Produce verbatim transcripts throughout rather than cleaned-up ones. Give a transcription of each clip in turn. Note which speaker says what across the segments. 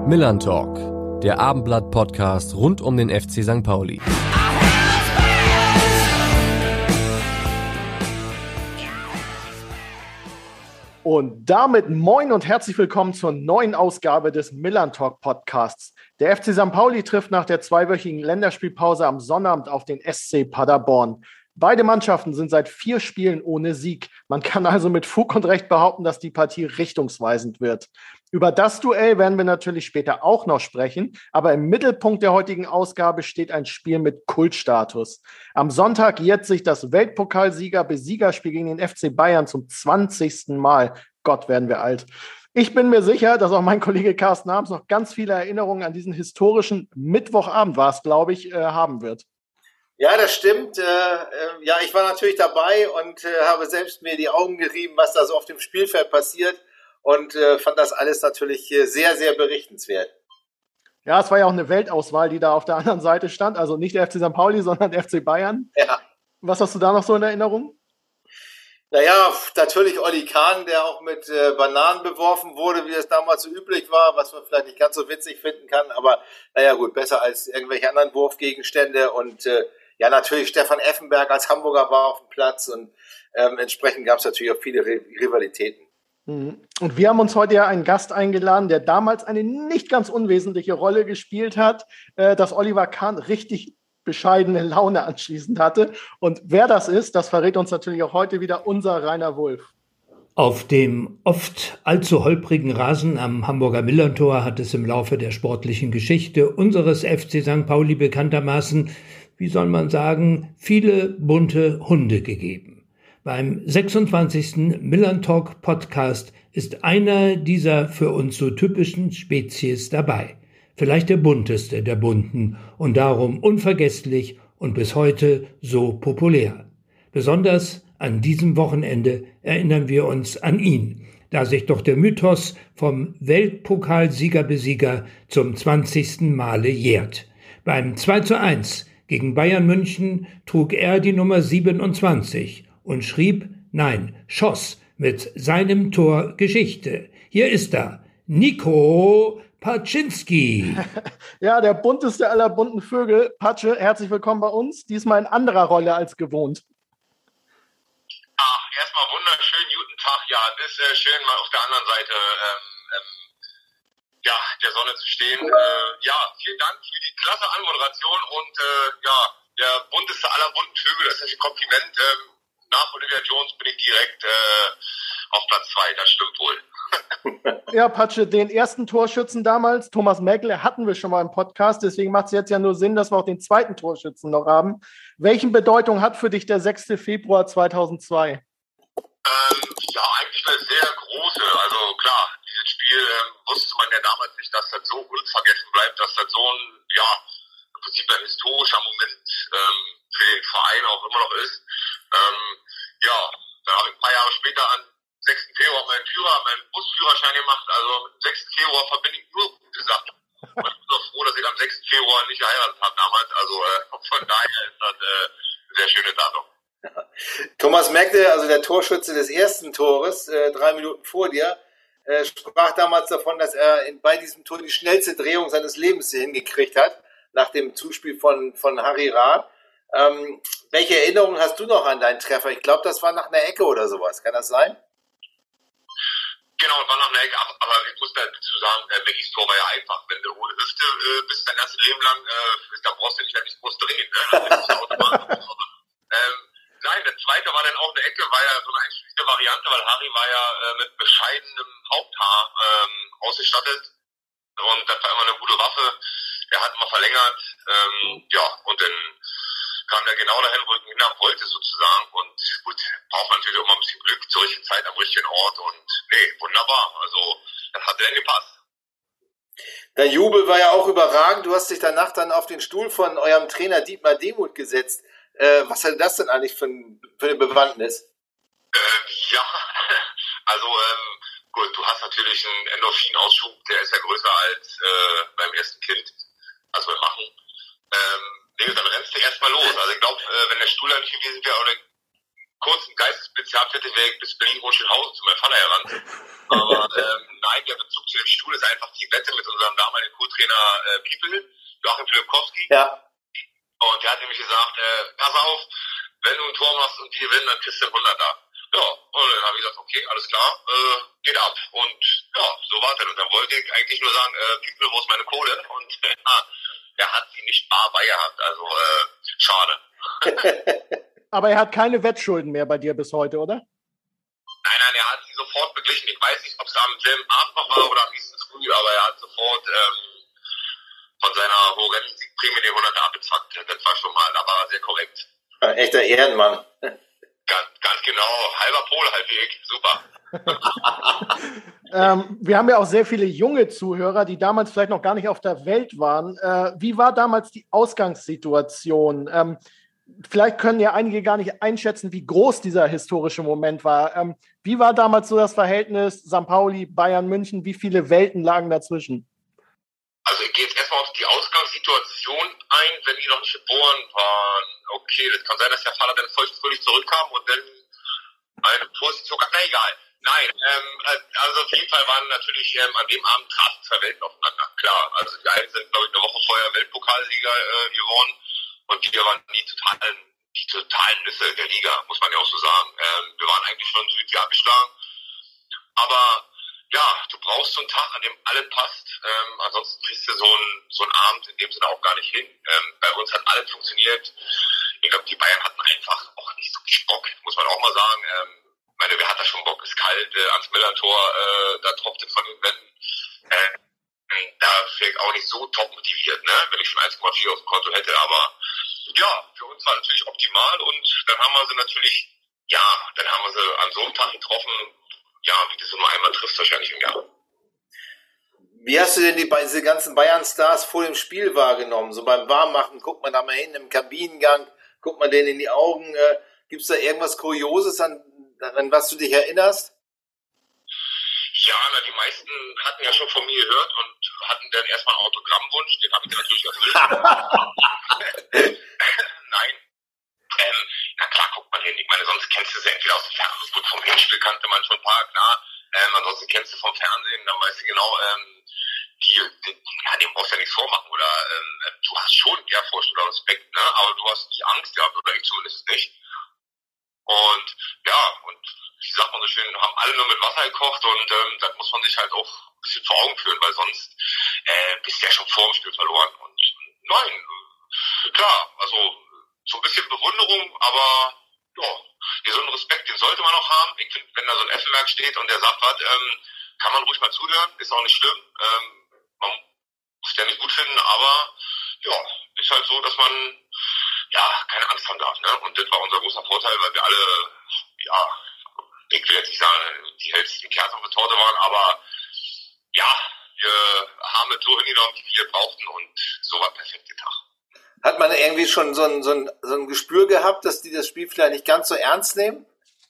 Speaker 1: Millern Talk, der Abendblatt-Podcast rund um den F C Sankt Pauli.
Speaker 2: Und damit moin und herzlich willkommen zur neuen Ausgabe des Millern Talk Podcasts. Der F C Sankt Pauli trifft nach der zweiwöchigen Länderspielpause am Sonnabend auf den S C Paderborn. Beide Mannschaften sind seit vier Spielen ohne Sieg. Man kann also mit Fug und Recht behaupten, dass die Partie richtungsweisend wird. Über das Duell werden wir natürlich später auch noch sprechen, aber im Mittelpunkt der heutigen Ausgabe steht ein Spiel mit Kultstatus. Am Sonntag jährt sich das Weltpokalsieger-Besiegerspiel gegen den F C Bayern zum zwanzigsten Mal. Gott, werden wir alt. Ich bin mir sicher, dass auch mein Kollege Carsten Harms noch ganz viele Erinnerungen an diesen historischen Mittwochabend, war es, glaube ich, äh, haben wird.
Speaker 3: Ja, das stimmt. Äh, äh, ja, ich war natürlich dabei und äh, habe selbst mir die Augen gerieben, was da so auf dem Spielfeld passiert und äh, fand das alles natürlich äh, sehr, sehr berichtenswert.
Speaker 2: Ja, es war ja auch eine Weltauswahl, die da auf der anderen Seite stand. Also nicht der F C Sankt Pauli, sondern der F C Bayern.
Speaker 3: Ja.
Speaker 2: Was hast du da noch so in Erinnerung?
Speaker 3: Naja, natürlich Olli Kahn, der auch mit äh, Bananen beworfen wurde, wie es damals so üblich war, was man vielleicht nicht ganz so witzig finden kann. Aber naja gut, besser als irgendwelche anderen Wurfgegenstände. Und äh, ja, natürlich Stefan Effenberg als Hamburger war auf dem Platz. Und ähm, entsprechend gab es natürlich auch viele Rivalitäten.
Speaker 2: Und wir haben uns heute ja einen Gast eingeladen, der damals eine nicht ganz unwesentliche Rolle gespielt hat, äh, dass Oliver Kahn richtig bescheidene Laune anschließend hatte. Und wer das ist, das verrät uns natürlich auch heute wieder unser Rainer Wulff.
Speaker 4: Auf dem oft allzu holprigen Rasen am Hamburger Millerntor hat es im Laufe der sportlichen Geschichte unseres F C Sankt Pauli bekanntermaßen, wie soll man sagen, viele bunte Hunde gegeben. Beim sechsundzwanzigsten Millern Talk Podcast ist einer dieser für uns so typischen Spezies dabei. Vielleicht der bunteste der bunten und darum unvergesslich und bis heute so populär. Besonders an diesem Wochenende erinnern wir uns an ihn, da sich doch der Mythos vom Weltpokalsieger-Besieger zum zwanzigsten Male jährt. Beim zwei zu eins gegen Bayern München trug er die Nummer siebenundzwanzig und schrieb, nein, schoss mit seinem Tor Geschichte. Hier ist er, Nico Paczynski.
Speaker 2: Ja, der bunteste aller bunten Vögel. Patsche, herzlich willkommen bei uns. Diesmal in anderer Rolle als gewohnt.
Speaker 5: Ach, erstmal wunderschönen guten Tag. Ja, es ist äh, schön, mal auf der anderen Seite ähm, ähm, ja, der Sonne zu stehen. Äh, ja, vielen Dank für die klasse Anmoderation und äh, ja, der bunteste aller bunten Vögel, das ist ein Kompliment. Ähm, nach Olivia Jones bin ich direkt äh, auf Platz zwei, das stimmt wohl.
Speaker 2: Ja, Patsche, den ersten Torschützen damals, Thomas Mäkele, hatten wir schon mal im Podcast. Deswegen macht es jetzt ja nur Sinn, dass wir auch den zweiten Torschützen noch haben. Welche Bedeutung hat für dich der sechster Februar zweitausendzwei?
Speaker 5: Ähm, ja, eigentlich eine sehr große. Also klar, dieses Spiel ähm, wusste man ja damals nicht, dass das so unvergessen bleibt, dass das so ein, ja, im Prinzip ein historischer Moment ähm, für den Verein auch immer noch ist. Ähm, ja, dann habe ich ein paar Jahre später an sechsten Februar meinen Führer, meinen Busführerschein gemacht. Also mit dem sechsten Februar verbinde ich nur gute Sachen. Und ich bin so froh, dass ich am sechsten Februar nicht geheiratet habe damals. Also äh, von daher ist das äh, ein sehr schönes Datum.
Speaker 3: Thomas Mäkele, also der Torschütze des ersten Tores, äh, drei Minuten vor dir, äh, sprach damals davon, dass er in, bei diesem Tor die schnellste Drehung seines Lebens hingekriegt hat, nach dem Zuspiel von, von Harry Rath. Ähm, welche Erinnerungen hast du noch an deinen Treffer? Ich glaube, das war nach einer Ecke oder sowas. Kann das sein?
Speaker 5: Genau, war nach einer Ecke, aber, aber ich muss dazu sagen, äh, Beckys Tor war ja einfach. Wenn du ohne Hüfte äh, bist dein ganzes Leben lang, äh, da brauchst du nicht mehr nicht groß drehen. Ne? Das ist automatisch. ähm, nein, der zweite war dann auch eine Ecke, war ja so eine einschließende Variante, weil Harry war ja äh, mit bescheidenem Haupthaar ähm, ausgestattet und das war immer eine gute Waffe. Er hat mal verlängert, ähm, ja, und dann kam er genau dahin, wo ich ihn hinhaben wollte, sozusagen. Und gut, braucht man natürlich auch mal ein bisschen Glück zur richtigen Zeit am richtigen Ort. Und nee, wunderbar. Also, das hat dann gepasst.
Speaker 3: Der Jubel war ja auch überragend. Du hast dich danach dann auf den Stuhl von eurem Trainer Dietmar Demuth gesetzt. Äh, was hat das denn eigentlich für, ein, für eine Bewandtnis?
Speaker 5: Ähm, ja, also, ähm, gut, du hast natürlich einen Endorphinausschub, der ist ja größer als äh, beim ersten Kind, als wir machen. Ähm, nee, dann rennst du erstmal los. Also ich glaube, äh, wenn der Stuhl da nicht gewesen wäre, oder kurzen Geistesblitz gehabt hätte, wäre ich bis Berlin-Hohenschönhausen zu meinem Vater heran. Aber ähm, nein, der Bezug zu dem Stuhl ist einfach die Wette mit unserem damaligen Co-Trainer äh, People, Joachim Filipkowski.
Speaker 2: Ja.
Speaker 5: Und der hat nämlich gesagt, äh, pass auf, wenn du ein Tor machst und die gewinnen, dann kriegst du ein hunderter. Ja, und dann habe ich gesagt, okay, alles klar, äh, geht ab. Und ja, so war es dann. Und dann wollte ich eigentlich nur sagen, äh, People, wo ist meine Kohle? Und äh, er hat sie nicht bar bei gehabt, also äh, schade.
Speaker 2: Aber er hat keine Wettschulden mehr bei dir bis heute, oder?
Speaker 5: Nein, nein, er hat sie sofort beglichen. Ich weiß nicht, ob es am selben Abend noch war oder am nächsten Früh, aber er hat sofort ähm, von seiner Horrenden-Siegprämie den hunderter abgezwackt. Das war schon mal, aber sehr korrekt.
Speaker 3: Ein echter Ehrenmann.
Speaker 5: Ganz, ganz genau. Halber Pole, halb ich. Super.
Speaker 2: ähm, wir haben ja auch sehr viele junge Zuhörer, die damals vielleicht noch gar nicht auf der Welt waren. Äh, wie war damals die Ausgangssituation? Ähm, vielleicht können ja einige gar nicht einschätzen, wie groß dieser historische Moment war. Ähm, wie war damals so das Verhältnis Sankt Pauli, Bayern, München? Wie viele Welten lagen dazwischen?
Speaker 5: Also ich gehe jetzt erstmal auf die Ausgangssituation ein, wenn die noch nicht geboren waren. Okay, das kann sein, dass der Vater dann vollständig zurückkam und dann eine Position, na egal. Nein, ähm, also auf jeden Fall waren natürlich ähm, an dem Abend trafen zwei Welten aufeinander, klar. Also die einen sind, glaube ich, eine Woche vorher Weltpokalsieger äh, geworden und wir waren die totalen, die totalen Nüsse der Liga, muss man ja auch so sagen. Ähm, wir waren eigentlich schon Südjahr abgeschlagen, aber ja, du brauchst so einen Tag, an dem alles passt. Ähm, ansonsten kriegst du so einen, so einen Abend in dem Sinne auch gar nicht hin. Ähm, bei uns hat alles funktioniert. Ich glaube, die Bayern hatten einfach auch nicht so viel Bock, muss man auch mal sagen. Ähm, ich meine, wer hat da schon Bock? Ist kalt, äh, ans Millantor, äh, da tropft es von den Wänden. Äh, da wäre ich auch nicht so top motiviert, ne? Wenn ich schon eins Komma vier auf dem Konto hätte. Aber ja, für uns war natürlich optimal und dann haben wir sie natürlich, ja, dann haben wir sie an so einem Tag getroffen. Ja, wie du so nur einmal triffst, wahrscheinlich im Jahr.
Speaker 3: Wie hast du denn die, diese ganzen Bayern-Stars vor dem Spiel wahrgenommen? So beim Warmmachen, guckt man da mal hin im Kabinengang, guckt man denen in die Augen. Äh, Gibt es da irgendwas Kurioses, an, an was du dich erinnerst?
Speaker 5: Ja, na, die meisten hatten ja schon von mir gehört und hatten dann erstmal einen Autogrammwunsch, den habe ich dann natürlich erfüllt. Nein. Ähm, na klar, guckt man hin. Ich meine, sonst kennst du sie entweder aus dem Fernsehen. Gut, vom Hinspiel kannte man schon ein paar, klar. Ähm, ansonsten kennst du vom Fernsehen, dann weißt du genau, ähm, die, die, ja, dem brauchst du ja nichts vormachen. Oder ähm, du hast schon Ehrfurcht oder Respekt, ne? Aber du hast die Angst gehabt, oder ich zumindest nicht. Und ja, und wie sagt man so schön, haben alle nur mit Wasser gekocht und ähm, das muss man sich halt auch ein bisschen vor Augen führen, weil sonst äh, bist du ja schon vor dem Spiel verloren. Und nein, klar, also so ein bisschen Bewunderung, aber ja, diesen Respekt, den sollte man auch haben. Ich finde, wenn da so ein Effenberg steht und der sagt was, ähm, kann man ruhig mal zuhören, ist auch nicht schlimm. Ähm, man muss ja nicht gut finden, aber ja, ist halt so, dass man ja keine Angst haben darf. Ne? Und das war unser großer Vorteil, weil wir alle, ja, ich will jetzt nicht sagen, die hellsten Kerzen auf der Torte waren, aber ja, wir haben es so hingenommen, wie wir brauchten und so war perfekt der Tag.
Speaker 3: Hat man irgendwie schon so ein, so, ein, so ein Gespür gehabt, dass die das Spiel vielleicht nicht ganz so ernst nehmen?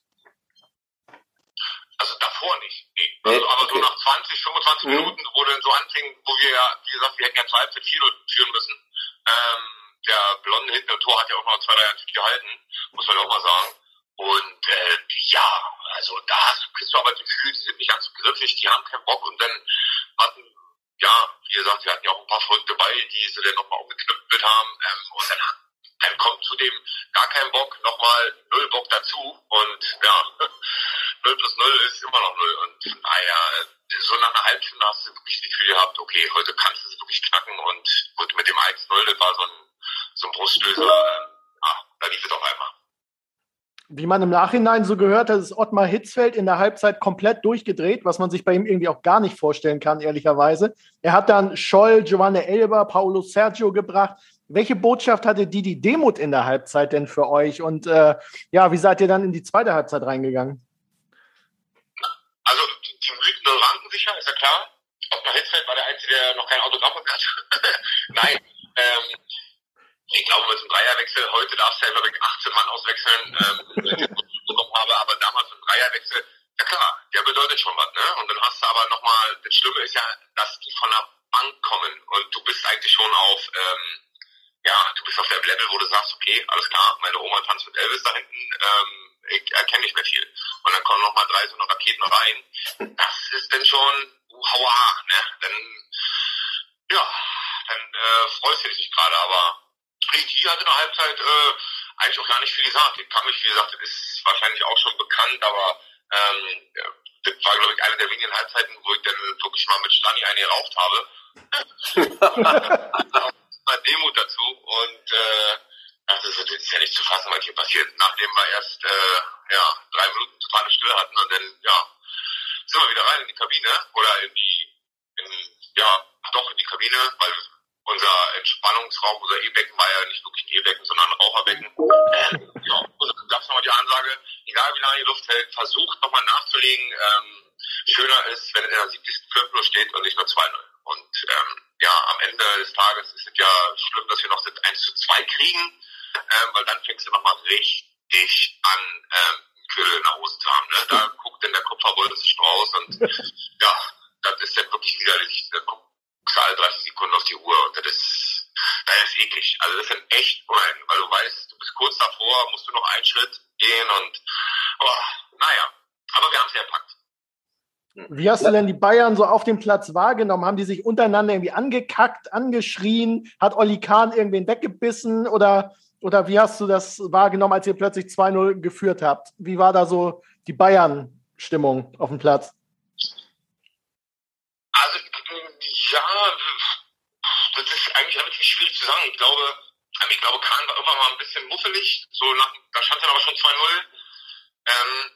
Speaker 5: Also davor nicht. Nee. Also, aber okay. So nach zwanzig, fünfundzwanzig mhm. Minuten, wo dann so anfing, wo wir ja, wie gesagt, wir hätten ja zwei Halbzeit vier führen müssen. Ähm, der Blonde hinten im Tor hat ja auch noch zwei, drei Jahre gehalten, muss man ja auch mal sagen. Und äh, ja, also da hast du, kriegst du aber das Gefühl, die sind nicht ganz so griffig, die haben keinen Bock und dann hatten, ja, wie gesagt, wir hatten ja auch ein paar Verrückte dabei, die sie dann nochmal aufgeknüpft haben ähm, und dann, dann kommt zudem gar kein Bock, nochmal null Bock dazu und ja, null plus null ist immer noch null und von daher, so nach einer halben Stunde hast du wirklich das Gefühl gehabt, okay, heute kannst du es wirklich knacken und gut, mit dem eins null, das war so ein, so ein Brustlöser, äh, ah, da lief es auf einmal.
Speaker 2: Wie man im Nachhinein so gehört hat, ist Ottmar Hitzfeld in der Halbzeit komplett durchgedreht, was man sich bei ihm irgendwie auch gar nicht vorstellen kann, ehrlicherweise. Er hat dann Scholl, Giovanni Elber, Paulo Sergio gebracht. Welche Botschaft hatte Didi Demuth in der Halbzeit denn für euch? Und äh, ja, wie seid ihr dann in die zweite Halbzeit reingegangen?
Speaker 5: Also die, die Mythen ranken sich ja, ist ja klar. Ottmar Hitzfeld war der Einzige, der noch kein Autogramm hat. Nein, ähm, ich glaube, mit dem Dreierwechsel, heute darfst du ja, glaube ich, achtzehn Mann auswechseln, ähm, wenn ich das bekommen habe, aber damals mit dem Dreierwechsel, ja klar, der bedeutet schon was, ne? Und dann hast du aber nochmal, das Schlimme ist ja, dass die von der Bank kommen und du bist eigentlich schon auf, ähm, ja, du bist auf dem Level, wo du sagst, okay, alles klar, meine Oma tanzt mit Elvis da hinten, ähm, ich erkenne nicht mehr viel. Und dann kommen nochmal drei so eine Raketen rein. Das ist dann schon hauah, ne? Dann, ja, dann äh, freust du dich nicht gerade, aber die hat in der Halbzeit äh, eigentlich auch gar nicht viel gesagt. Die kam nicht, wie gesagt, das ist wahrscheinlich auch schon bekannt, aber ähm, das war, glaube ich, eine der wenigen Halbzeiten, wo ich dann wirklich mal mit Stani eine geraucht habe. Mal Demut dazu und äh, das ist, das ist ja nicht zu fassen, was hier passiert. Nachdem wir erst äh, ja, drei Minuten totale Stille hatten und dann ja, sind wir wieder rein in die Kabine oder in die, in, ja, doch in die Kabine, weil unser Entspannungsraum, unser E-Becken war ja nicht wirklich ein E-Becken, sondern ein Raucherbecken. Ähm, ja, und dann gab es nochmal die Ansage, egal wie lange die Luft hält, versucht nochmal nachzulegen. Ähm, schöner ist, wenn es in der siebzigsten Viertel steht und nicht nur zwei null. Und ähm, ja, am Ende des Tages ist es ja schlimm, dass wir noch das eins zu zwei kriegen, ähm, weil dann fängst du nochmal richtig an, ähm, Kühle in der Hose zu haben. Ne? Da guckt dann der Kupferbolzen raus und ja, das ist dann wirklich widerlich. Da guckst du alle dreißig Sekunden auf die Uhr und das ist, das ist eklig. Also das ist dann echt unheimlich, weil du weißt, du bist kurz davor, musst du noch einen Schritt gehen und oh, naja, aber wir haben es ja gepackt.
Speaker 2: Wie hast du denn die Bayern so auf dem Platz wahrgenommen? Haben die sich untereinander irgendwie angekackt, angeschrien? Hat Olli Kahn irgendwen weggebissen? Oder, oder wie hast du das wahrgenommen, als ihr plötzlich zwei null geführt habt? Wie war da so die Bayern-Stimmung auf dem Platz?
Speaker 5: Also, ja, das ist eigentlich relativ schwierig zu sagen. Ich glaube, ich glaube, Kahn war irgendwann mal ein bisschen muffelig. So nach, da stand dann aber schon zwei null. Ähm,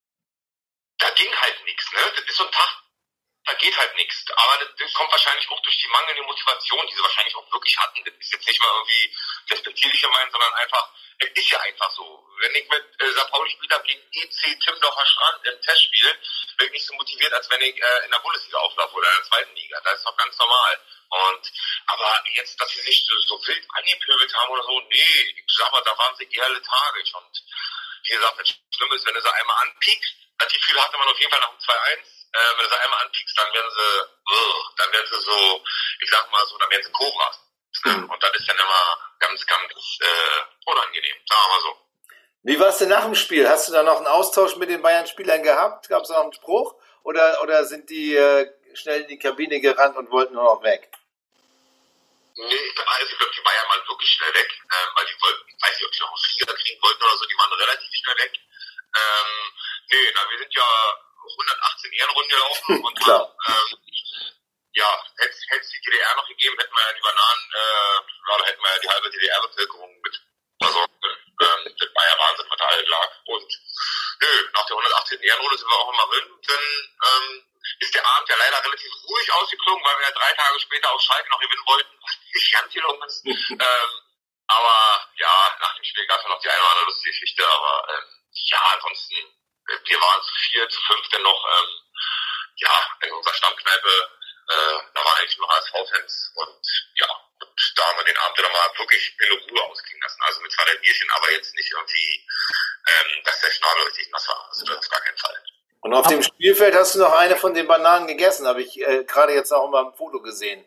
Speaker 5: da ging halt nichts, ne? Das ist so ein Tag, da geht halt nichts. Aber das, das kommt wahrscheinlich auch durch die mangelnde Motivation, die sie wahrscheinlich auch wirklich hatten. Das ist jetzt nicht mal irgendwie respektierlich gemeint, sondern einfach, es ist ja einfach so. Wenn ich mit äh, Sankt Pauli spiele gegen E C Timmendorfer Strand im Testspiel, bin ich nicht so motiviert, als wenn ich äh, in der Bundesliga auflaufe oder in der zweiten Liga. Das ist doch ganz normal. Und aber jetzt, dass sie sich so, so wild angepöbelt haben oder so, nee, ich sag mal, da waren sie eher lethargisch. Und wie gesagt, das Schlimme ist, wenn du sie einmal anpiekst, das Gefühl hatte man auf jeden Fall nach dem zwei eins, äh, wenn du sie einmal anpiekst, dann werden sie, uh, dann werden sie so, ich sag mal so, dann werden sie Cobras. Mhm. Und das ist dann immer ganz, ganz äh, unangenehm, sagen wir mal so.
Speaker 3: Wie war es denn nach dem Spiel? Hast du da noch einen Austausch mit den Bayern-Spielern gehabt? Gab es noch einen Spruch? Oder, oder sind die äh, schnell in die Kabine gerannt und wollten nur noch weg?
Speaker 5: Nee, also ich glaube, die Bayern waren wirklich schnell weg, äh, weil die wollten, ich weiß nicht, ob die noch einen Flieger kriegen wollten oder so, die waren relativ schnell weg. Ähm, nee, na, wir sind ja hundertachtzehn Ehrenrunden gelaufen und haben, ähm, ja, hätte es die D D R noch gegeben, hätten wir ja die Bananen, äh, ja, da hätten wir ja die halbe D D R-Bevölkerung mit. Also, ähm, das war ja Wahnsinn, was da alles lag. Und nö, nach der hundertachtzehnten Ehrenrunde sind wir auch immer drin. Dann ähm, ist der Abend ja leider relativ ruhig ausgeklungen, weil wir ja drei Tage später auf Schalke noch gewinnen wollten, was nicht ganz gelungen ist. ähm, aber ja, nach dem Spiel gab es ja noch die eine oder andere lustige Geschichte, aber ähm, ja, ansonsten, wir waren zu vier, zu fünf denn noch, ähm, ja, in unserer Stammkneipe, äh, da waren eigentlich nur H S V-Fans und ja, und da haben wir den Abend dann mal wirklich in Ruhe ausklingen lassen. Also mit zwei, drei Bierchen, aber jetzt nicht irgendwie, ähm, dass der Schnabel richtig nass war. Also das auf gar keinen Fall.
Speaker 3: Und auf dem Spielfeld hast du noch eine von den Bananen gegessen, habe ich äh, gerade jetzt auch mal im Foto gesehen.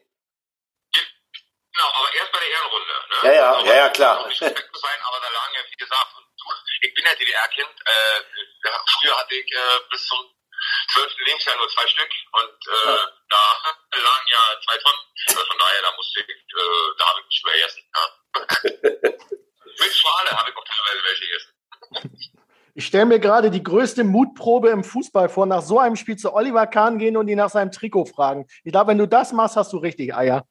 Speaker 5: Genau, aber erst bei der Ehrenrunde. Ne?
Speaker 3: Ja, ja,
Speaker 5: also,
Speaker 3: ja, ja, klar.
Speaker 5: Nicht sein, aber da lagen ja, wie gesagt, ich bin ja D D R-Kind. Äh, ja, früher hatte ich äh, bis zum zwölften Lebensjahr nur zwei Stück und äh, ja. Da lagen ja zwei Tonnen. Also von daher, da musste ich, äh, da habe ich nicht mehr gegessen. Ja. Mit Schwale habe ich auch teilweise welche gegessen.
Speaker 2: Ich stelle mir gerade die größte Mutprobe im Fußball vor, nach so einem Spiel zu Oliver Kahn gehen und ihn nach seinem Trikot fragen. Ich glaube, wenn du das machst, hast du richtig Eier.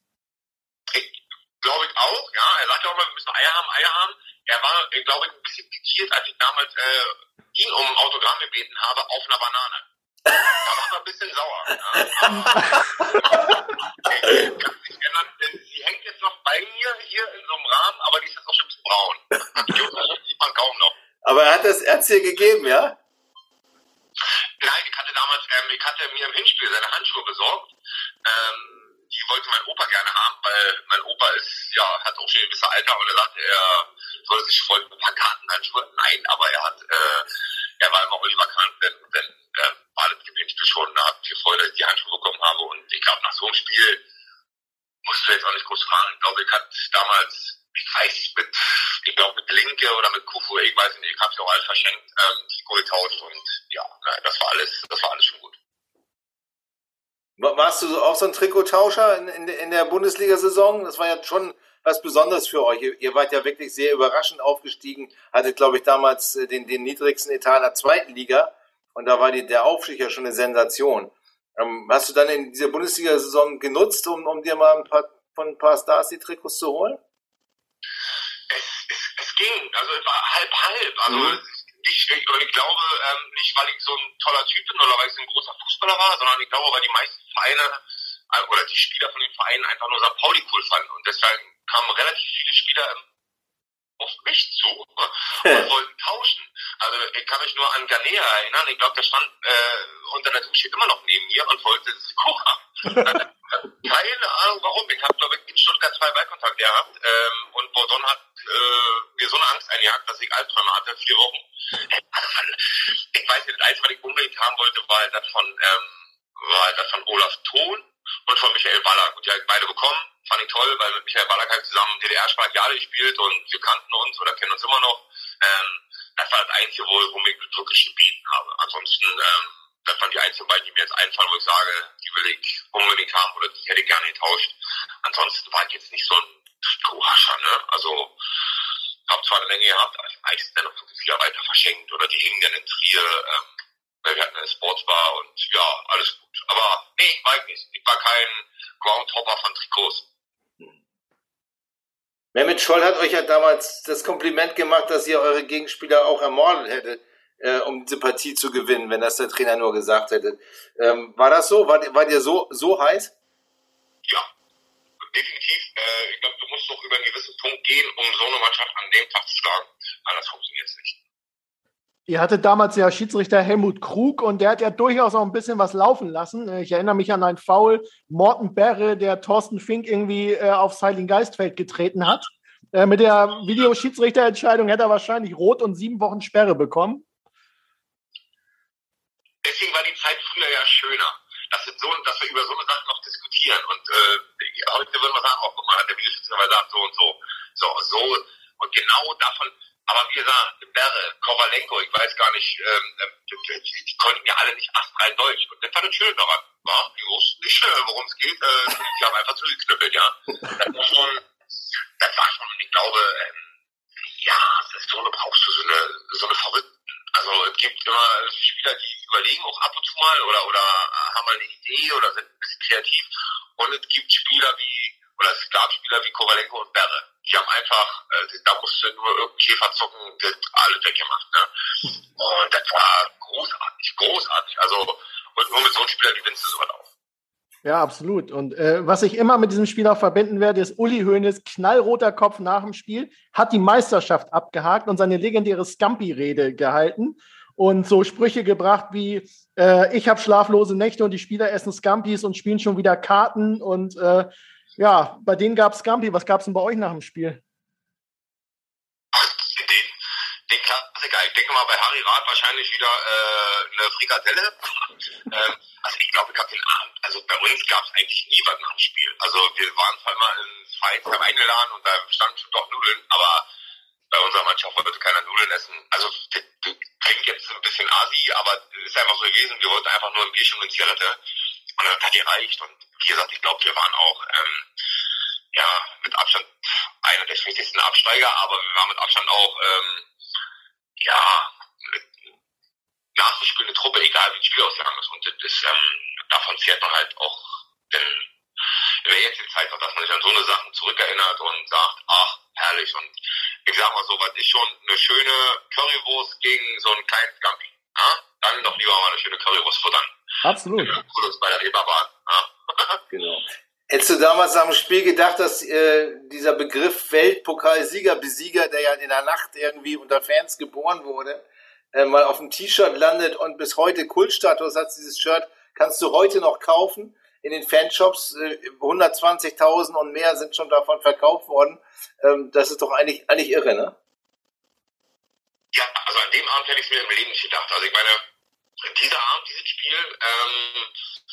Speaker 5: Glaube ich auch, ja. Er sagt ja auch mal, wir müssen Eier haben, Eier haben. Er war, glaube ich, ein bisschen pikiert, als ich damals äh, ihn um ein Autogramm gebeten habe auf einer Banane. Da war er ein bisschen sauer. Ja. Ich kann sich ändern, denn sie hängt jetzt noch bei mir hier in so einem Rahmen, aber die ist jetzt auch schon ein bisschen braun. Die Jungs sieht man kaum noch.
Speaker 3: Aber er hat das Erz hier gegeben, ja?
Speaker 5: Nein, ich hatte damals, ähm, ich hatte mir im Hinspiel seine Handschuhe besorgt. Ähm, die wollte mein Opa gerne haben, weil mein Opa ist, ja, hat auch schon ein gewisses Alter und er sagte, er soll sich freuen mit ein paar Kartenhandschuhe. Nein, aber er hat, äh, er war immer Oliver Kahn, denn, denn äh, war das im Hinspiel schon, da hat viel Freude, dass ich die Handschuhe bekommen habe und ich glaube, nach so einem Spiel, musst du jetzt auch nicht groß fragen. Ich glaube, ich hatte damals, ich weiß nicht, mit, ich glaube mit Linke oder mit Kufu, ich weiß nicht, ich habe es auch alles verschenkt, ähm, Trikot getauscht und ja, das war alles, das war alles schon gut.
Speaker 3: Warst du auch so ein Trikottauscher in, in, in der Bundesliga-Saison? Das war ja schon was Besonderes für euch. Ihr, ihr wart ja wirklich sehr überraschend aufgestiegen, hattet, glaube ich, damals den, den niedrigsten Etat in der zweiten Liga und da war die, der Aufstieg ja schon eine Sensation. Ähm, hast du dann in dieser Bundesliga-Saison genutzt, um, um dir mal ein paar, von ein paar Stars die Trikots zu holen?
Speaker 5: Es, es, es ging, also es war halb halb. Also mhm. ich, ich, ich glaube ähm, nicht, weil ich so ein toller Typ bin oder weil ich so ein großer Fußballer war, sondern ich glaube, weil die meisten Vereine äh, oder die Spieler von den Vereinen einfach nur Sankt Pauli cool fanden und deswegen kamen relativ viele Spieler ähm, auf mich zu und wollten tauschen. Also ich kann mich nur an Ganea erinnern. Ich glaube, der stand äh, unter der Dusche immer noch neben mir und wollte das Trikot haben. Keine Ahnung warum. Ich habe, glaube ich, in Stuttgart zwei Ballkontakt gehabt ähm, und Bordon hat äh, mir so eine Angst eingejagt, dass ich Albträume hatte, vier Wochen. Ich weiß nicht, das Einzige, was ich unbedingt haben wollte, war halt das von, ähm, war halt das von Olaf Thon und von Michael Ballack. Und die habe ich beide bekommen. Fand ich toll, weil mit Michael Ballack habe ich zusammen D D R-Spartiale gespielt und wir kannten uns oder kennen uns immer noch. Ähm, das war das Einzige, wo, wo ich wirklich gebeten habe. Ansonsten, ähm, das waren die einzigen beiden, die mir jetzt einfallen, wo ich sage, die will ich unbedingt haben oder die hätte ich gerne getauscht. Ansonsten war ich jetzt nicht so ein Trikothascher, ne? Also, hab zwar eine Menge gehabt, aber die meisten dann noch wirklich wieder weiter verschenkt oder die hingen dann in Trier, ähm, weil wir hatten eine Sportsbar und ja, alles gut. Aber nee, ich war ich nicht. Ich war kein Groundhopper von Trikots.
Speaker 3: Mehmet Scholl hat euch ja damals das Kompliment gemacht, dass ihr eure Gegenspieler auch ermordet hättet, äh, um diese Partie zu gewinnen, wenn das der Trainer nur gesagt hätte. Ähm, war das so? Wart, wart ihr so, so heiß?
Speaker 5: Ja, definitiv. Äh, ich glaube, du musst doch über einen gewissen Punkt gehen, um so eine Mannschaft an dem Tag zu schlagen. Anders funktioniert es nicht.
Speaker 2: Ihr hattet damals ja Schiedsrichter Helmut Krug und der hat ja durchaus auch ein bisschen was laufen lassen. Ich erinnere mich an einen Foul, Morten Berre, der Thorsten Fink irgendwie äh, aufs Heiligengeistfeld getreten hat. Äh, mit der Videoschiedsrichterentscheidung hätte er wahrscheinlich rot und sieben Wochen Sperre bekommen.
Speaker 5: Deswegen war die Zeit früher ja schöner, dass wir, so, dass wir über so eine Sache noch diskutieren. Und äh, heute würden wir sagen, oh, guck mal, hat der Videoschiedsrichter gesagt, so und so. So, so. Und genau davon... Aber wie gesagt, Berre, Kovalenko, ich weiß gar nicht, ähm, die, die, die konnten ja alle nicht astrein Deutsch. Und das war das Schöne daran. Ja? Die wussten nicht, worum es geht. Äh, die haben einfach zugeknüppelt, ja. Das war schon, das war schon, ich glaube, ähm, ja, das ist so eine, brauchst du so eine, so eine Verrückten. Also es gibt immer Spieler, die überlegen auch ab und zu mal oder, oder haben mal eine Idee oder sind ein bisschen kreativ. Und es gibt Spieler wie, oder es gab Spieler wie Kovalenko und Berre. Die haben einfach, äh, da musste nur irgendein Käfer zocken, das alles weggemacht, ne? Und das war großartig, großartig. Also, und nur mit so einem Spieler gewinnst du sowas auch.
Speaker 2: Ja, absolut. Und äh, was ich immer mit diesem Spieler verbinden werde, ist Uli Hoeneß, knallroter Kopf nach dem Spiel, hat die Meisterschaft abgehakt und seine legendäre Scampi-Rede gehalten und so Sprüche gebracht wie, äh, ich habe schlaflose Nächte und die Spieler essen Scampis und spielen schon wieder Karten und äh, ja, bei denen gab es Scampi. Was gab es denn bei euch nach dem Spiel?
Speaker 5: Den, den Klassiker. Ich denke mal, bei Harry Rath wahrscheinlich wieder äh, eine Frikadelle. ähm, also ich glaube, ich habe den Abend, also bei uns gab es eigentlich nie was nach dem Spiel. Also wir waren zwar mal ins Vereinsheim eingeladen und da standen schon doch Nudeln, aber bei unserer Mannschaft wollte keiner Nudeln essen. Also das, das klingt jetzt ein bisschen asi, aber es ist einfach so gewesen, wir wollten einfach nur ein Bierchen und eine Zigarette. Und das hat gereicht. Und wie gesagt, ich glaube, wir waren auch ähm, ja mit Abstand einer der schwächsten Absteiger, aber wir waren mit Abstand auch ähm, ja eine nachzuspielende Truppe, egal wie das Spiel ausgegangen ist. Und das ist, ähm, davon zehrt man halt auch denn in der jetzigen Zeit noch, dass man sich an so eine Sachen zurückerinnert und sagt, ach, herrlich. Und ich sag mal so, was ist schon eine schöne Currywurst gegen so einen kleinen Scampi. Ja? Dann doch lieber mal eine schöne Currywurst futtern.
Speaker 2: Absolut.
Speaker 5: Ja, bei der Reeperbahn. Ja?
Speaker 3: Genau. Hättest du damals nach dem Spiel gedacht, dass äh, dieser Begriff Weltpokalsieger, Besieger, der ja in der Nacht irgendwie unter Fans geboren wurde, äh, mal auf dem T-Shirt landet und bis heute Kultstatus hat dieses Shirt, kannst du heute noch kaufen. In den Fanshops äh, hundertzwanzigtausend und mehr sind schon davon verkauft worden. Ähm, das ist doch eigentlich, eigentlich irre, ne?
Speaker 5: Ja, also an dem Abend hätte ich es mir im Leben nicht gedacht. Also ich meine, dieser Abend, dieses Spiel, ähm,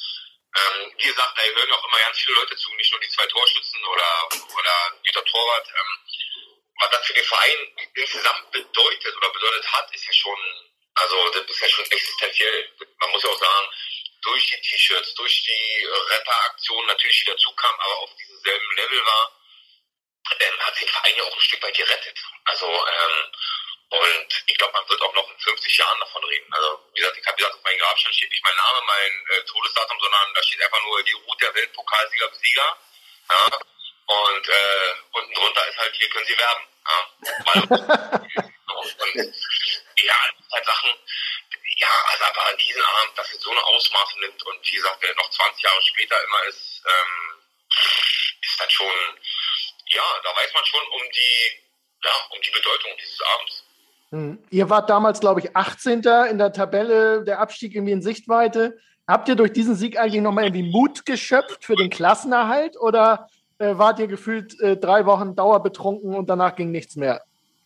Speaker 5: Ähm, wie gesagt, da hören auch immer ganz viele Leute zu, nicht nur die zwei Torschützen oder, oder Dieter Torwart. Ähm, was das für den Verein insgesamt bedeutet oder bedeutet hat, ist ja schon, also das ist ja schon existenziell. Man muss ja auch sagen, durch die T-Shirts, durch die Rapper-Aktion natürlich, die dazu kam, aber auf diesem selben Level war, ähm, hat sich der Verein ja auch ein Stück weit gerettet. Also, ähm, und ich glaube, man wird auch noch in fünfzig Jahren davon reden. Also, wie gesagt, ich habe gesagt, auf meinem Grabstein steht nicht mein Name, mein äh, Todesdatum, sondern da steht einfach nur die Ruth der Weltpokalsieger Besieger. Ja? Und äh, unten drunter ist halt, hier können Sie werben. Ja? und, und, ja, das sind halt Sachen, ja, also aber an diesem Abend, dass es so eine Ausmaße nimmt und wie gesagt, noch zwanzig Jahre später immer ist, ähm, ist das schon, ja, da weiß man schon um die, ja, um die Bedeutung dieses Abends.
Speaker 2: Hm. Ihr wart damals, glaube ich, achtzehnter in der Tabelle, der Abstieg irgendwie in Sichtweite. Habt ihr durch diesen Sieg eigentlich nochmal irgendwie Mut geschöpft für den Klassenerhalt oder äh, wart ihr gefühlt äh, drei Wochen dauerbetrunken und danach ging nichts mehr?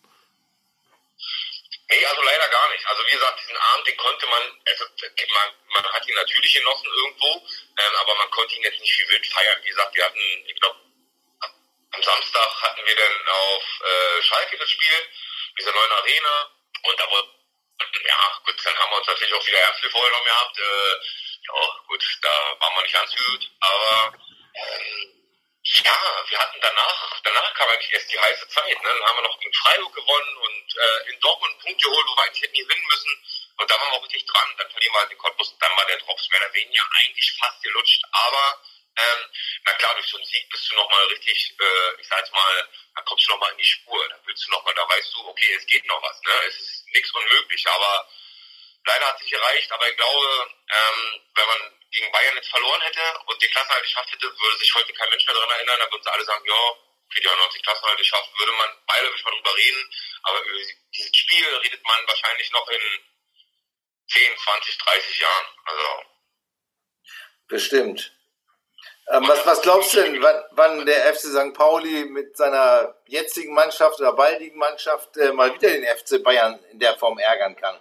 Speaker 5: Nee, also leider gar nicht. Also wie gesagt, diesen Abend, den konnte man, also man, man hat ihn natürlich genossen irgendwo, ähm, aber man konnte ihn jetzt nicht wie wild feiern. Wie gesagt, wir hatten, ich glaube, am Samstag hatten wir dann auf äh, Schalke das Spiel, dieser neuen Arena, und da wurde, ja gut, dann haben wir uns natürlich auch wieder Herzlich vorgenommen gehabt. Äh, ja gut, da waren wir nicht ganz gut, aber ähm, ja, wir hatten danach, danach kam eigentlich erst die heiße Zeit. Ne? Dann haben wir noch gegen Freiburg gewonnen und äh, in Dortmund einen Punkt geholt, wo wir eigentlich hätten gewinnen müssen. Und da waren wir auch richtig dran. Dann verlieren wir halt den Cottbus und dann war der Drops mehr oder weniger eigentlich fast gelutscht. Aber, ähm, na klar, durch so einen Sieg bist du nochmal richtig, äh, ich sag jetzt mal, da kommst du nochmal in die Spur. Da willst du nochmal, da weißt du, okay, es geht noch was. Ne? Es ist nichts unmöglich, aber leider hat es nicht gereicht. Aber ich glaube, ähm, wenn man gegen Bayern jetzt verloren hätte und die Klassenerhalt geschafft hätte, würde sich heute kein Mensch mehr daran erinnern. Da würden sie alle sagen, ja, für die neunzig Klassenerhalt geschafft, würde man beide mal drüber reden. Aber über dieses Spiel redet man wahrscheinlich noch in zehn, zwanzig, dreißig Jahren. Also.
Speaker 3: Bestimmt. Ähm, was, was glaubst du denn, wann, wann der F C Sankt Pauli mit seiner jetzigen Mannschaft oder baldigen Mannschaft äh, mal wieder den F C Bayern in der Form ärgern kann?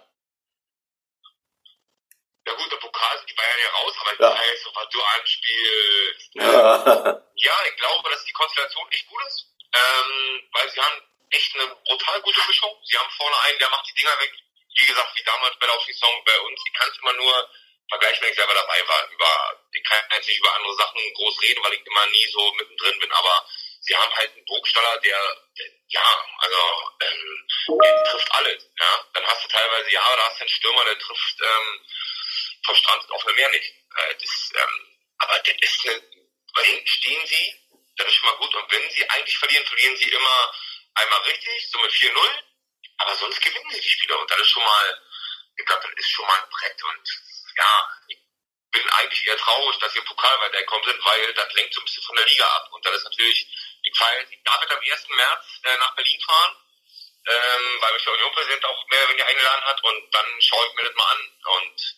Speaker 5: Ja gut, der Pokal sind die Bayern ja raus, aber ich
Speaker 3: Ja.
Speaker 5: weiß, was du anspielst.
Speaker 3: Ja.
Speaker 5: Ja, ich glaube, dass die Konstellation echt gut ist, ähm, weil sie haben echt eine brutal gute Mischung. Sie haben vorne einen, der macht die Dinger weg. Wie gesagt, wie damals bei der Aufstiegssaison bei uns. Ich kann es immer nur vergleichen, wenn ich selber dabei war. Über, ich kann jetzt nicht über andere Sachen groß reden, weil ich immer nie so mittendrin bin. Aber sie haben halt einen Burgstaller, der, der ja, also ähm, der trifft alles. Ja? Dann hast du teilweise, ja, da hast du einen Stürmer, der trifft ähm, vom Strand auf dem Meer nicht. Äh, das, ähm, aber das ist eine, weil hinten stehen sie, das ist schon mal gut. Und wenn sie eigentlich verlieren, verlieren sie immer einmal richtig, so mit vier null. Aber sonst gewinnen sie die Spiele. Und das ist schon mal, ich glaube, das ist schon mal ein Brett. Und ja, ich bin eigentlich eher traurig, dass wir im Pokal weitergekommen sind, weil das lenkt so ein bisschen von der Liga ab. Und das ist natürlich, ich fahre jetzt, ich darf jetzt am ersten März äh, nach Berlin fahren, ähm, weil mich der Unionpräsident auch mehr oder weniger eingeladen hat. Und dann schaue ich mir das mal an. Und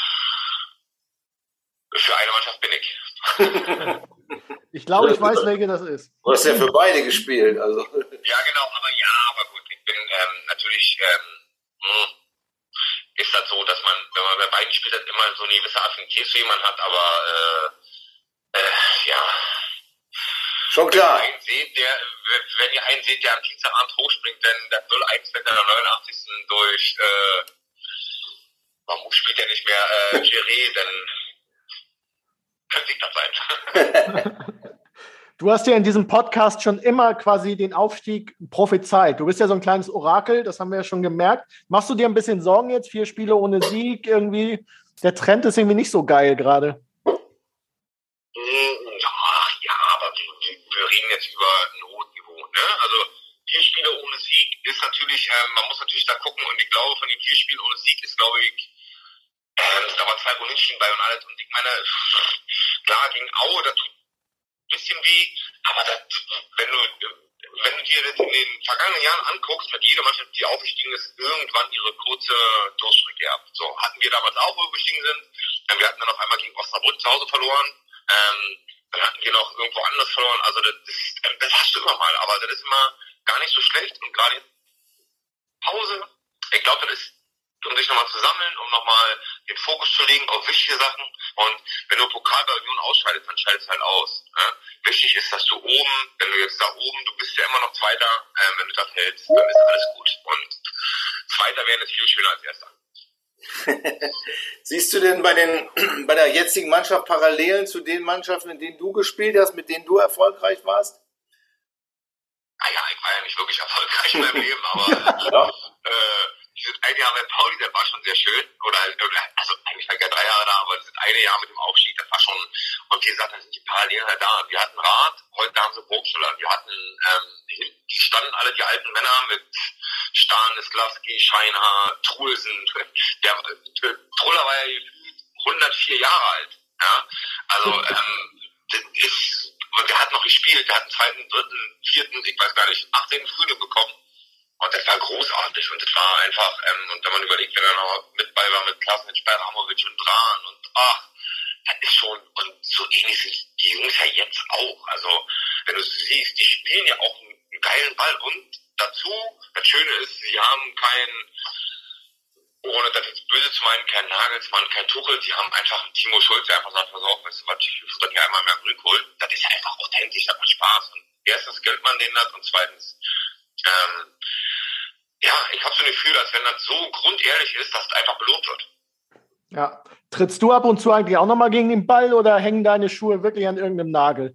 Speaker 5: für eine Mannschaft bin ich.
Speaker 2: Ich glaube, ich weiß, welche das ist.
Speaker 3: Du hast ja für beide gespielt, also.
Speaker 5: Ja, genau, aber ja, aber gut, ich bin ähm, natürlich, ähm, mh, ist das so, dass man, wenn man bei beiden spielt, hat immer so eine gewisse Affinität zu jemandem hat, aber äh, äh, ja.
Speaker 3: Schon klar.
Speaker 5: Wenn ihr einen seht, der, wenn ihr einen seht, der am Dienstagabend hochspringt, denn der null eins fällt in der neunundachtzigsten durch, äh, warum spielt er nicht mehr, äh, Giré, dann könnte ich das sein.
Speaker 2: Du hast ja in diesem Podcast schon immer quasi den Aufstieg prophezeit. Du bist ja so ein kleines Orakel, das haben wir ja schon gemerkt. Machst du dir ein bisschen Sorgen jetzt? Vier Spiele ohne Sieg, irgendwie. Der Trend ist irgendwie nicht so geil gerade.
Speaker 5: Ach ja, aber wir, wir reden jetzt über ein hohes Niveau. Ne? Also vier Spiele ohne Sieg ist natürlich, ähm, man muss natürlich da gucken. Und ich glaube, von den vier Spielen ohne Sieg ist, glaube ich, ähm, sind aber zwei Unentschieden bei und alles. Und ich meine, klar, gegen Aue, das tut ein bisschen weh, aber das, wenn du wenn du dir das in den vergangenen Jahren anguckst, hat jede Mannschaft, die aufgestiegen ist, irgendwann ihre kurze Durststrecke gehabt. So hatten wir damals auch, wo wir gestiegen sind. Wir hatten dann auf einmal gegen Osnabrück zu Hause verloren. Ähm, dann hatten wir noch irgendwo anders verloren. Also das, das, das hast du immer mal, aber das ist immer gar nicht so schlecht. Und gerade Pause, ich glaube, das ist um sich nochmal zu sammeln, um nochmal den Fokus zu legen auf wichtige Sachen. Und wenn du Pokal bei Union ausscheidest, dann scheidest du halt aus. Ne? Wichtig ist, dass du oben, wenn du jetzt da oben, du bist ja immer noch Zweiter, äh, wenn du das hältst, dann ist alles gut. Und Zweiter wäre jetzt viel schöner als Erster.
Speaker 3: Siehst du denn bei den bei der jetzigen Mannschaft Parallelen zu den Mannschaften, in denen du gespielt hast, mit denen du erfolgreich warst?
Speaker 5: Naja, ich war ja nicht wirklich erfolgreich in meinem Leben, aber ja. äh, dieses eine Jahr bei Pauli, das war schon sehr schön. Oder, also eigentlich war ich ja drei Jahre da, aber das eine Jahr mit dem Aufstieg, das war schon, und wie gesagt, da sind die Parallelen halt da. Wir hatten Rad, heute haben sie Burgstaller. Wir hatten, ähm, die standen alle, die alten Männer mit Stanislavski, Scheinhaar, Truelsen. Der, der Truller war ja hundertvier Jahre alt. Ja? Also, ähm, das ist, wir hatten noch gespielt, wir hatten zweiten, dritten, vierten, ich weiß gar nicht, achtzehnten Frühling bekommen. Und das war großartig und das war einfach, ähm, und wenn man überlegt, wer da noch mit bei war, mit Klassen, mit Speramovic und Dran und ach, das ist schon, und so ähnlich sind die Jungs ja jetzt auch. Also, wenn du siehst, die spielen ja auch einen, einen geilen Ball und dazu, das Schöne ist, sie haben keinen, ohne das jetzt böse zu meinen, kein Nagelsmann, kein Tuchel, die haben einfach einen Timo Schulz, der einfach sagt, pass auf, weißt du was, ich würde hier einmal mehr Glück holen. Das ist ja einfach authentisch, das macht Spaß. Und erstens gilt man denen das und zweitens, ähm, ja, ich habe so ein Gefühl, als wenn das so grundehrlich ist, dass es einfach belohnt wird.
Speaker 2: Ja. Trittst du ab und zu eigentlich auch nochmal gegen den Ball oder hängen deine Schuhe wirklich an irgendeinem Nagel?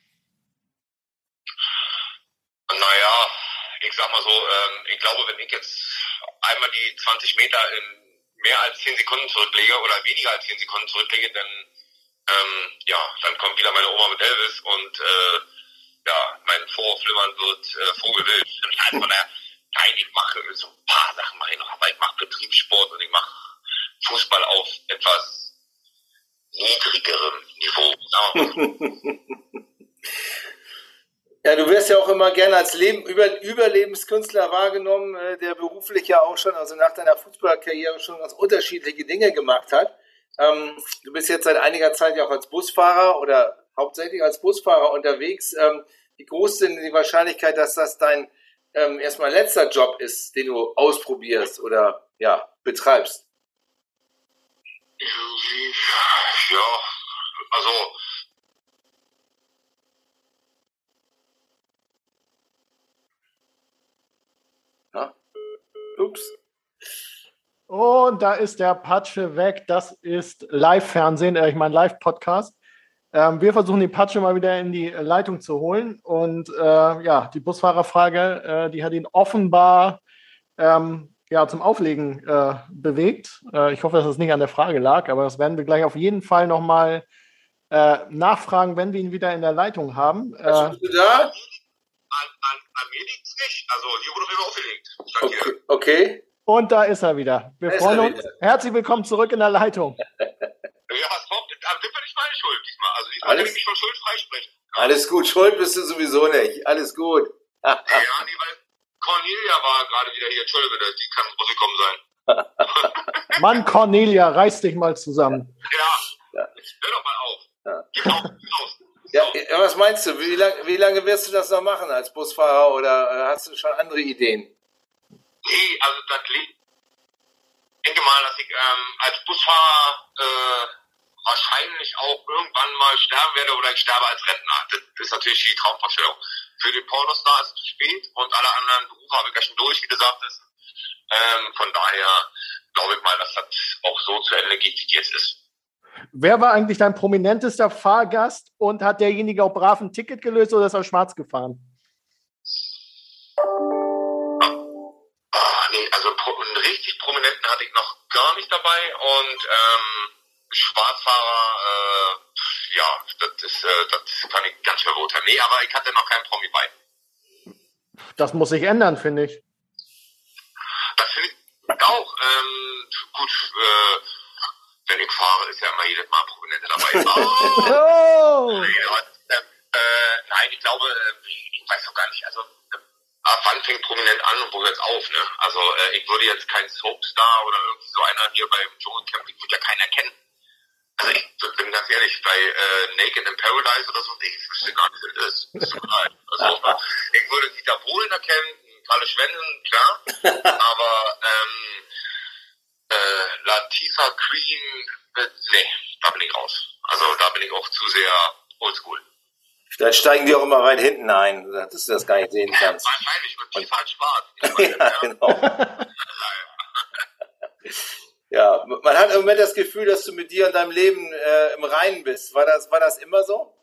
Speaker 5: Naja, ich sag mal so, ähm, ich glaube, wenn ich jetzt einmal die zwanzig Meter in mehr als zehn Sekunden zurücklege oder weniger als zehn Sekunden zurücklege, dann, ähm, ja, dann kommt wieder meine Oma mit Elvis und äh, ja, mein Vorflimmern wird äh, vogelwild. Also von daher, nein, ich mache so ein paar Sachen mache ich noch, aber ich mache Betriebssport und ich mache Fußball auf etwas niedrigerem Niveau.
Speaker 3: Ja, du wirst ja auch immer gerne als Leben, über, Überlebenskünstler wahrgenommen, äh, der beruflich ja auch schon, also nach deiner Fußballerkarriere schon ganz unterschiedliche Dinge gemacht hat. Ähm, du bist jetzt seit einiger Zeit ja auch als Busfahrer oder hauptsächlich als Busfahrer unterwegs. Ähm, wie groß ist denn die Wahrscheinlichkeit, dass das dein ähm, erstmal letzter Job ist, den du ausprobierst oder ja betreibst?
Speaker 5: Ja, also
Speaker 3: ja. Ups.
Speaker 2: Und da ist der Patsche weg. Das ist Live-Fernsehen, äh, ich meine Live-Podcast. Ähm, wir versuchen die Patsche mal wieder in die Leitung zu holen. Und äh, ja, die Busfahrerfrage, äh, die hat ihn offenbar ähm, ja, zum Auflegen äh, bewegt. Äh, ich hoffe, dass es nicht an der Frage lag, aber das werden wir gleich auf jeden Fall nochmal äh, nachfragen, wenn wir ihn wieder in der Leitung haben. Äh,
Speaker 3: Was bist du da?
Speaker 5: An, an, an mir liegt es nicht. Also hier wurde auf jeden Fall aufgelegt.
Speaker 3: Okay. okay.
Speaker 2: Und da ist er wieder. Wir
Speaker 3: Da
Speaker 2: freuen
Speaker 3: er
Speaker 2: uns.
Speaker 3: wieder.
Speaker 2: Herzlich willkommen zurück in der Leitung.
Speaker 5: Ja, das wird nicht meine Schuld diesmal. Also diesmal
Speaker 3: Alles-
Speaker 5: kann ich mich von Schuld freisprechen.
Speaker 3: Alles gut, schuld bist du sowieso nicht. Alles gut.
Speaker 5: Ja, nee, weil Cornelia war gerade wieder hier. Entschuldige, die kann rausgekommen sein.
Speaker 2: Mann, Cornelia, reiß dich mal zusammen.
Speaker 5: Ja,
Speaker 3: Ja.
Speaker 5: hör doch mal auf.
Speaker 3: Ja.
Speaker 5: Gib auf, gib auf.
Speaker 3: Ja, ja, was meinst du? Wie, lang, wie lange wirst du das noch machen als Busfahrer oder äh, hast du schon andere Ideen?
Speaker 5: Nee, also das liegt. Ich denke mal, dass ich ähm, als Busfahrer äh, wahrscheinlich auch irgendwann mal sterben werde oder ich sterbe als Rentner. Das ist natürlich die Traumvorstellung. Für den Pornostar ist es zu spät und alle anderen Berufe habe ich ja schon durch, wie gesagt ist. Ähm, von daher glaube ich mal, dass das auch so zu Ende geht, wie es jetzt ist.
Speaker 2: Wer war eigentlich dein prominentester Fahrgast und hat derjenige auch brav ein Ticket gelöst oder ist er schwarz gefahren?
Speaker 5: Ah, nee, also pro, einen richtig Prominenten hatte ich noch gar nicht dabei und ähm, Schwarzfahrer, äh, ja, das, ist, äh, das kann ich ganz schwer beurteilen. Nee, aber ich hatte noch keinen Promi bei.
Speaker 2: Das muss sich ändern, finde ich.
Speaker 5: Das finde ich auch. Ähm, gut, äh, wenn ich fahre, ist ja immer jedes Mal ein Prominente dabei. Oh!
Speaker 2: Oh!
Speaker 5: Ja, äh, äh, nein, ich glaube, äh, ich weiß doch gar nicht, also äh, ab wann fängt prominent an und wo hört es auf, ne? Also äh, ich würde jetzt kein Soapstar oder irgendwie so einer hier beim Dschungelcamp, ich würde ja keinen erkennen. Also ich bin ganz ehrlich, bei äh, Naked in Paradise oder so, nee, ich wüsste gar nicht, wer das ist. Das tut mir leid. Also ich würde Dieter Bohlen erkennen, Kalle Schwensen, klar, aber ähm, äh, Latifah Green, äh, nee, da bin ich raus. Also da bin ich auch zu sehr oldschool.
Speaker 3: Dann steigen die auch immer weit hinten ein, dass du das gar nicht sehen kannst.
Speaker 5: Wahrscheinlich, und die fahren schwarz.
Speaker 3: Ja, genau. Ja, man hat im Moment das Gefühl, dass du mit dir und deinem Leben äh, im Reinen bist. War das, war das immer so?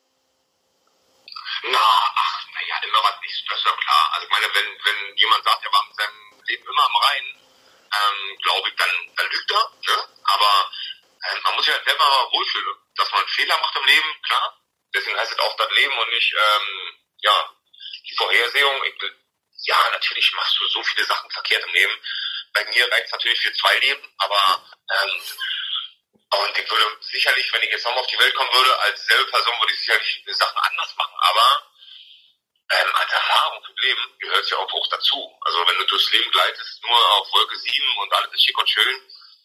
Speaker 5: Na, ach, naja, immer was nicht, das ist ja klar. Also ich meine, wenn, wenn jemand sagt, er war mit seinem Leben immer im Reinen, ähm, glaube ich, dann, dann lügt er, ne? Aber ähm, man muss sich halt selber mal wohlfühlen, dass man einen Fehler macht im Leben, klar. Deswegen heißt es auch das Leben und nicht, ähm, ja, die Vorhersehung. Ich, ja, natürlich machst du so viele Sachen verkehrt im Leben. Bei mir reicht es natürlich für zwei Leben, aber ähm, und ich würde sicherlich, wenn ich jetzt nochmal auf die Welt kommen würde, als selbe Person würde ich sicherlich Sachen anders machen, aber ähm, als Erfahrung für Leben gehört es ja auch hoch dazu. Also wenn du durchs Leben gleitest, nur auf Wolke sieben und alles ist schick und schön,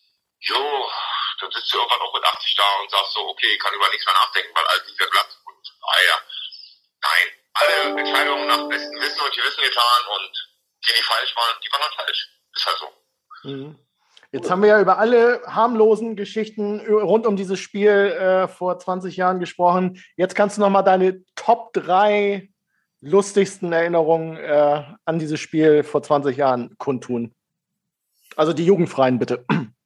Speaker 5: jo, dann sitzt du irgendwann auch mit achtzig da und sagst so, okay, ich kann über nichts mehr nachdenken, weil alles nicht mehr glatt und ah ja, nein, alle Entscheidungen nach bestem Wissen und Gewissen getan und die, die falsch waren, die waren dann falsch. Ist halt so.
Speaker 2: Mhm. Jetzt haben wir ja über alle harmlosen Geschichten rund um dieses Spiel äh, vor zwanzig Jahren gesprochen. Jetzt kannst du nochmal deine Top drei lustigsten Erinnerungen äh, an dieses Spiel vor zwanzig Jahren kundtun. Also die Jugendfreien, bitte.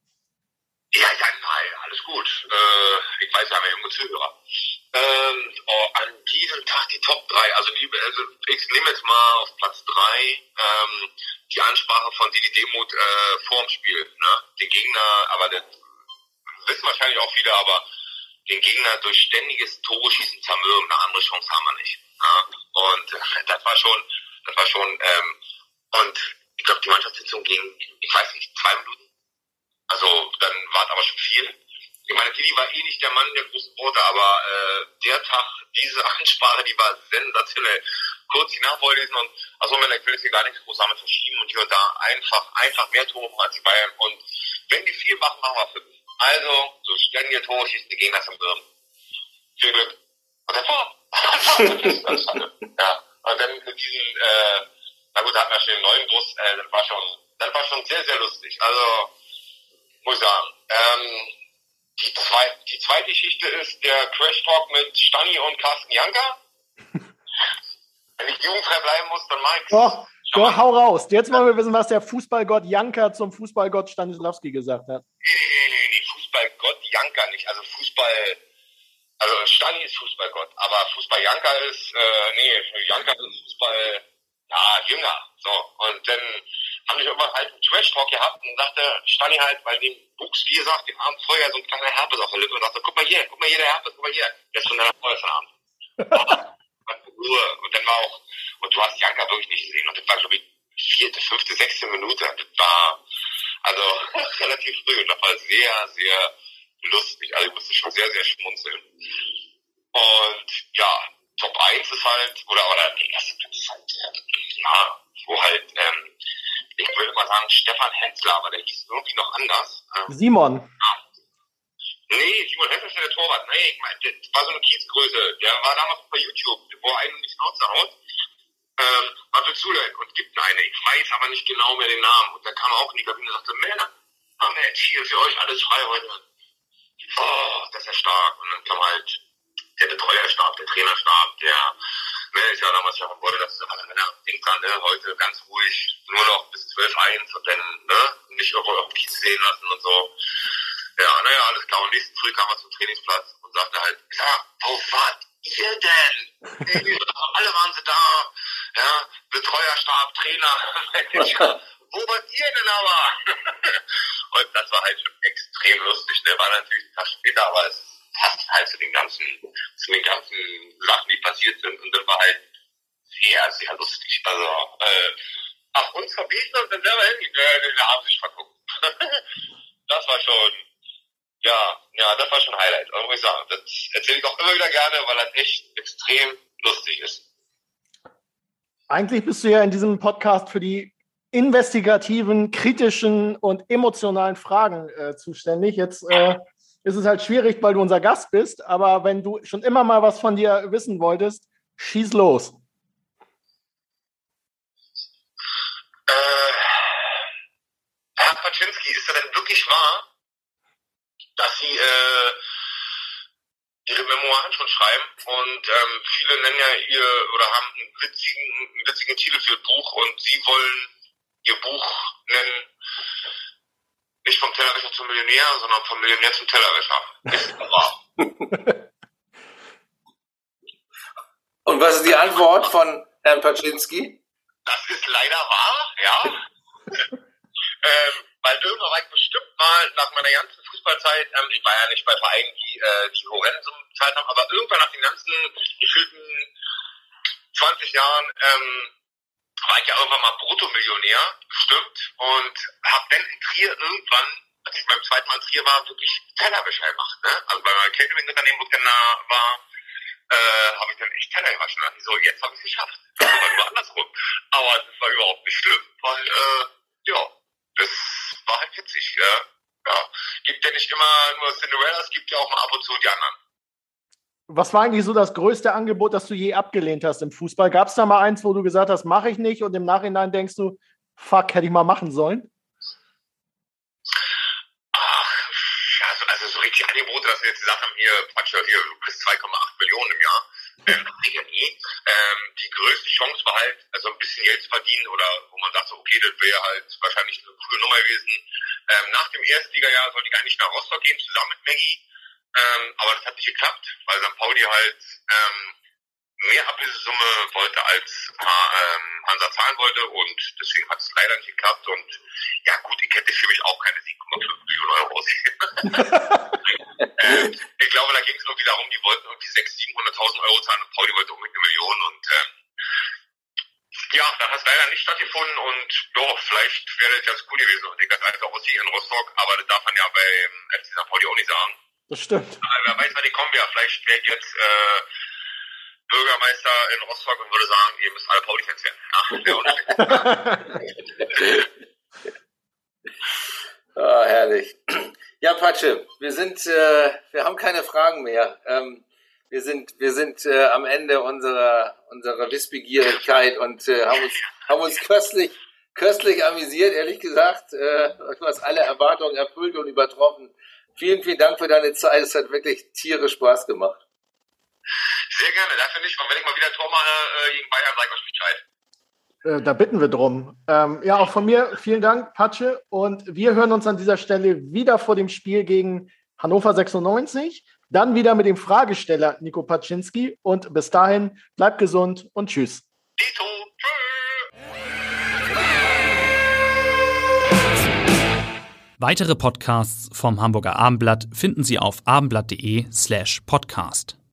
Speaker 5: Ja, ja, nein, alles gut. Äh, ich weiß, wir haben ja junge Zuhörer. Ähm, oh, an diesem Tag die Top drei. Also, die, also ich nehme jetzt mal auf Platz drei ähm, die Ansprache von Didi Demuth äh, vor dem Spiel. Ne? Den Gegner, aber das wissen wahrscheinlich auch viele, aber den Gegner durch ständiges Tore-Schießen zermürben, eine andere Chance haben wir nicht. Ne? Und äh, das war schon, das war schon, ähm, und ich glaube, die Mannschaftssitzung ging, ich weiß nicht, zwei Minuten. Also dann war es aber schon viel. Ich meine, Didi war eh nicht der Mann der großen Worte, aber äh, der Tag, diese Ansprache, die war sensationell. Kurz die Nachvorlesen und also wenn ich will jetzt hier gar nichts groß damit verschieben und hier und da einfach, einfach mehr Tore machen als die Bayern. Und wenn die viel machen, machen wir fünf. Also, so ständige Tore schießen die Gegner zum Birnen. Viel Glück. Und das war, ja, und dann mit diesen, äh, na gut, da hatten wir schon den neuen Bus, äh, das war schon, das war schon sehr, sehr lustig. Also, muss ich sagen, ähm, die, zwei, die zweite Geschichte ist der Crash Talk mit Stani und Carsten Janka. Wenn ich jugendfrei bleiben muss, dann mach ich's.
Speaker 2: Doch, doch, hau raus. Jetzt wollen wir wissen, was der Fußballgott Janka zum Fußballgott Stanisławski gesagt hat.
Speaker 5: Nee, nee, nee, nee, Fußballgott Janka nicht. Also Fußball, also Stani ist Fußballgott, aber Fußball Janka ist, äh, nee, Janka ist Fußball, ja, jünger. So, und dann haben die irgendwann halt einen Trash-Talk gehabt und sagte Stani halt, weil dem wuchs, wie gesagt, den Abend vorher so ein kleiner Herpes auf der Lippe und sagte, guck mal hier, guck mal hier, der Herpes, guck mal hier, der ist schon der vorletzten Abend. Ruhe. Und dann war auch, und du hast Janka wirklich nicht gesehen, und das war, glaube ich, vierte, fünfte, sechste Minute, das war, also, relativ früh, und das war sehr, sehr lustig, also ich musste schon sehr, sehr schmunzeln. Und, ja, Top eins ist halt, oder, oder, nee, das ist halt, ja, wo halt, ähm, ich würde mal sagen, Stefan Hensler, aber der hieß irgendwie noch anders. Ähm,
Speaker 2: Simon.
Speaker 5: Ja. Nee, Simon Hensler ist ja der Torwart. Nee, ich meine, das war so eine Kiezgröße. Der war damals bei YouTube, wo er einen in die Schnauze haut. Ähm, was willst du denn? Und gibt eine. Ich weiß aber nicht genau mehr den Namen. Und da kam er auch in die Kabine und sagte, Männer, haben wir jetzt hier für euch alles frei heute. Oh, das ist ja stark. Und dann kam halt der Betreuerstab, der Trainerstab, der Manager damals ja wollte, dass alle Männer denkt dran, ne, heute ganz ruhig, nur noch bis zwölf eins und dann, ne, nicht irgendwo auf Kiez sehen lassen und so. Ja, naja, alles klar. Und nächsten Früh kam er zum Trainingsplatz und sagte halt, ja, wo wart ihr denn? Hey, alle waren sie da, ja, Betreuerstab, Trainer, Manager. Wo wart ihr denn aber? Und das war halt schon extrem lustig, ne, war natürlich ein Tag später, aber es passt halt zu den ganzen, zu den ganzen Sachen, die passiert sind. Und das war halt sehr, sehr lustig. Also, äh, ach, uns verbieten und dann selber hingegangen, da haben sich verguckt. Das war schon, ja, ja, das war schon ein Highlight. Also muss ich sagen, das erzähle ich auch immer wieder gerne, weil das echt extrem lustig ist.
Speaker 2: Eigentlich bist du ja in diesem Podcast für die investigativen, kritischen und emotionalen Fragen äh, zuständig. Jetzt äh, ist es halt schwierig, weil du unser Gast bist, aber wenn du schon immer mal was von dir wissen wolltest, schieß los.
Speaker 5: Äh, Hertha Paczynski, ist das denn wirklich wahr, dass Sie äh, Ihre Memoiren schon schreiben? Und ähm, viele nennen ja ihr oder haben einen witzigen, einen witzigen Titel für Ihr Buch und Sie wollen Ihr Buch nennen, nicht vom Tellerwäscher zum Millionär, sondern vom Millionär zum Tellerwäscher. Ist wahr.
Speaker 3: Und was ist die Antwort von Herrn Paczynski?
Speaker 5: Das ist leider wahr, ja. ähm, weil irgendwann war ich bestimmt mal nach meiner ganzen Fußballzeit, ähm, ich war ja nicht bei Vereinen, die äh, die Horrensummen bezahlt haben, aber irgendwann nach den ganzen gefühlten zwanzig Jahren ähm, war ich ja irgendwann mal Bruttomillionär, bestimmt, und habe dann in Trier irgendwann, als ich beim zweiten Mal in Trier war, wirklich Tellerwäsche gemacht. Ne? Also bei meinem Catering-Unternehmen, wo ich dann da war, äh, habe ich dann echt Teller gewaschen. Also so, jetzt habe ich es geschafft. Das war nur andersrum. Aber das war überhaupt nicht schlimm, weil, äh, ja, das war halt witzig. Ja. Ja. Gibt ja nicht immer nur Cinderellas, gibt ja auch mal ab und zu die anderen.
Speaker 2: Was war eigentlich so das größte Angebot, das du je abgelehnt hast im Fußball? Gab es da mal eins, wo du gesagt hast, mache ich nicht, und im Nachhinein denkst du, fuck, hätte ich mal machen sollen?
Speaker 5: Ach, also, also so richtig Angebote, dass wir jetzt gesagt haben, hier, Quatsch, hier bis zwei Komma acht Millionen im Jahr. Ähm, ja nie. Ähm, die größte Chance war halt, also ein bisschen Geld zu verdienen, oder wo man sagt, so, okay, das wäre halt wahrscheinlich eine coole Nummer gewesen. Ähm, nach dem Erstligajahr sollte ich eigentlich nach Rostock gehen, zusammen mit Maggie. Ähm, aber das hat nicht geklappt, weil Sankt Pauli halt ähm, mehr Ablösesumme wollte, als ähm, Hansa zahlen wollte, und deswegen hat es leider nicht geklappt. Und ja gut, ich hätte für mich auch keine sieben Komma fünf Millionen Euro ausgegeben. ähm, ich glaube, da ging es irgendwie darum, die wollten irgendwie sechshunderttausend, siebenhunderttausend Euro zahlen und Pauli wollte unbedingt eine Million. Und ähm, ja, das hat leider nicht stattgefunden, und ja, vielleicht wäre das ganz cool gewesen. Und ich als alter Ossi in Rostock, aber das darf man ja beim F C Sankt Pauli auch nicht sagen.
Speaker 2: Das stimmt.
Speaker 5: Aber wer weiß, wann die kommen ja. Vielleicht wäre ich jetzt äh, Bürgermeister in Rostock und würde sagen, ihr müsst alle Pauli-Fans werden. Ja,
Speaker 3: ah, herrlich. Ja, Patsche, wir sind, äh, wir haben keine Fragen mehr. Ähm, wir sind, wir sind äh, am Ende unserer unserer Wissbegierigkeit und äh, haben uns haben uns köstlich köstlich amüsiert, ehrlich gesagt. Äh, du hast alle Erwartungen erfüllt und übertroffen. Vielen, vielen Dank für deine Zeit. Es hat wirklich tierisch Spaß gemacht.
Speaker 5: Sehr gerne, dafür nicht. Und wenn ich mal wieder ein Tor mache äh, gegen Bayern, sag ich euch Bescheid.
Speaker 2: Äh, da bitten wir drum. Ähm, ja, auch von mir vielen Dank, Patsche. Und wir hören uns an dieser Stelle wieder vor dem Spiel gegen Hannover sechsundneunzig. Dann wieder mit dem Fragesteller Nico Paczynski. Und bis dahin, bleibt gesund und tschüss.
Speaker 5: Dito, tschüss.
Speaker 6: Weitere Podcasts vom Hamburger Abendblatt finden Sie auf abendblatt.de slash podcast.